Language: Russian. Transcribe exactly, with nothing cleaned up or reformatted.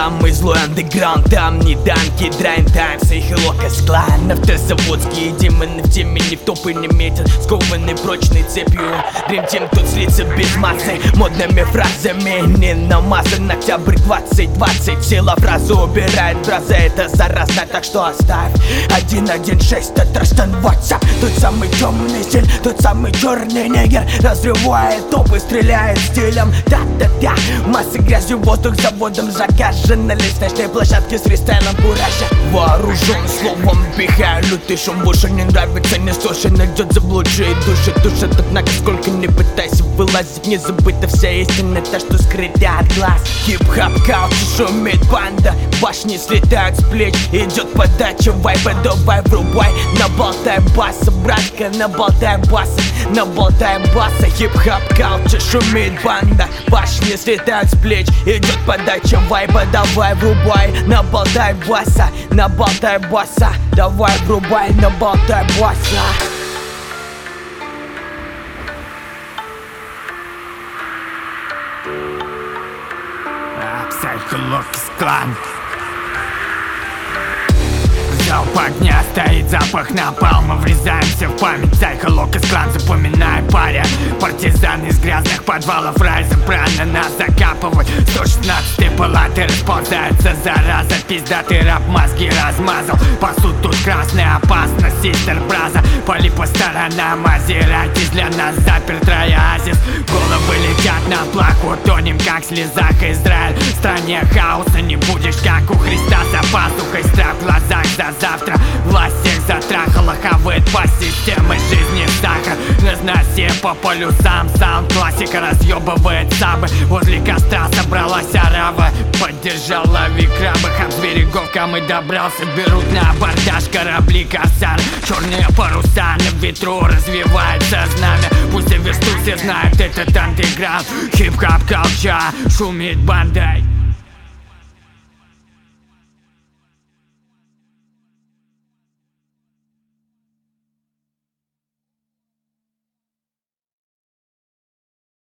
самый злой андеграунд. Там не данки, драйн таймс и хилокас клан. Автозаводские демоны в теме не в топы не метят, скованы прочной цепью. Dream Team тут слится без массы, модными фразами не намазан. Октябрь двадцать двадцать, сила фразу убирает браза. Это заразно, так что оставь. Один один шесть, это Russian WhatsApp. Тот самый темный стиль, тот самый черный негер. Разрывает топы, стреляет стилем. Да-да-да, массы грязью, воздух заводом загажен. На лестничной площадке с рестайлом куража. Вооружен словом, пихаю лютый шум в уши. Не нравится, не слушай, найдет заблудшие души. Душат, однако сколько не пытайся вылазить, не забыта вся истина, та, что скрыта от глаз. Хип-хап каучи, шумит банда, башни слетают с плеч. Идет подача вайба, давай врубай. Наболтай баса, братка, наболтай баса, наболтай баса. Хип-хап каучи, шумит банда, башни слетают с плеч. Идет подача вайба, давай врубай. Наболтай баса, наболтай баса, давай врубай, наболтай баса. Psycho-Locus клан. Залп огня, стоит запах напалма. Врезаемся в память, Psycho-Locus клан. Запоминай, паря, партизаны из грязных подвалов райза прана нас закапывают. Сто шестнадцатые палаты расползается зараза. Пиздатый раб мозги размазал. Пасут тут красная опасность, систер браза. Пали по сторонам, озирайтесь, для нас заперт оазис. Головы летят на плаху, тонем как в слезах. Израиль, в стране хаоса не будешь как у Христа. За пазухой страх в глазах за завтра. Власть всех затрахала, хавает по системе жизни сахар. Разноси по полюсам, саунд классика разъебывает сабы. Возле костра собралась арава, поддержала викрабы. Хаб с берегов камы добрался, берут на абордаж корабли корсар. Черные паруса на ветру, развивается знамя. Пусть за версту все знают этот андеграунд. Хип-хап калча, шумит бандой.